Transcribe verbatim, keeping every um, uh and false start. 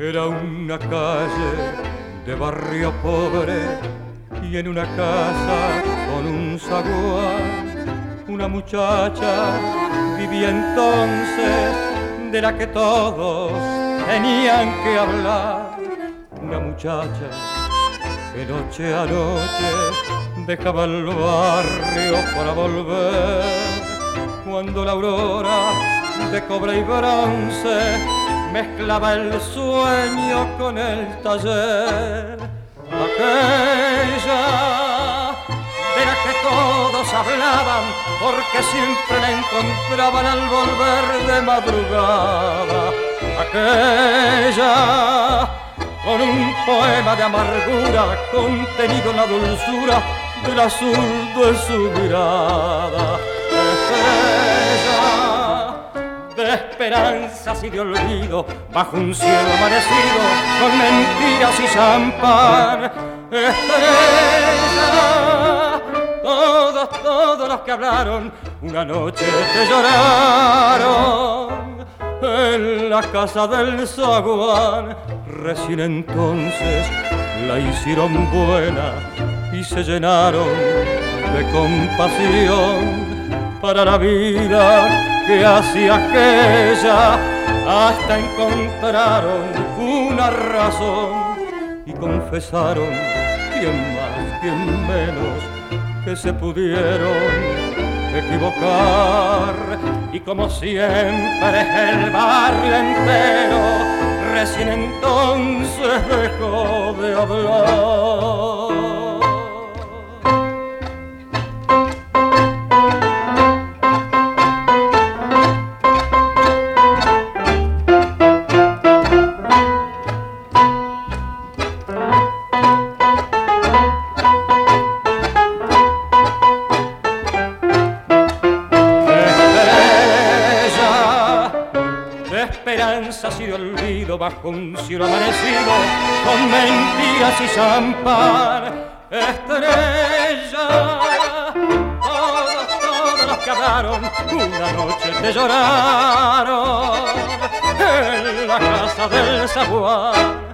Era una calle de barrio pobre y en una casa con un zaguán una muchacha vivía entonces de la que todos tenían que hablar. Una muchacha que noche a noche dejaba el barrio para volver, cuando la aurora de cobre y bronce mezclaba el sueño con el taller. Aquella de la que todos hablaban, porque siempre la encontraban al volver de madrugada. Aquella con un poema de amargura contenido en la dulzura del azul de su mirada. Estrella de esperanzas y de olvido, bajo un cielo amanecido, con mentiras y champán. Estrella, todos, todos los que hablaron, una noche te lloraron en la casa del zaguán. Recién entonces la hicieron buena y se llenaron de compasión para la vida que hacía aquella, hasta encontraron una razón y confesaron, quien más, quien menos, que se pudieron equivocar. Y como siempre el barrio entero recién entonces dejó de hablar. Esperanzas y de olvido, bajo un cielo amanecido, con mentiras y champán. Estrella, todos, todos los que hablaron, una noche te lloraron en la casa del zaguán.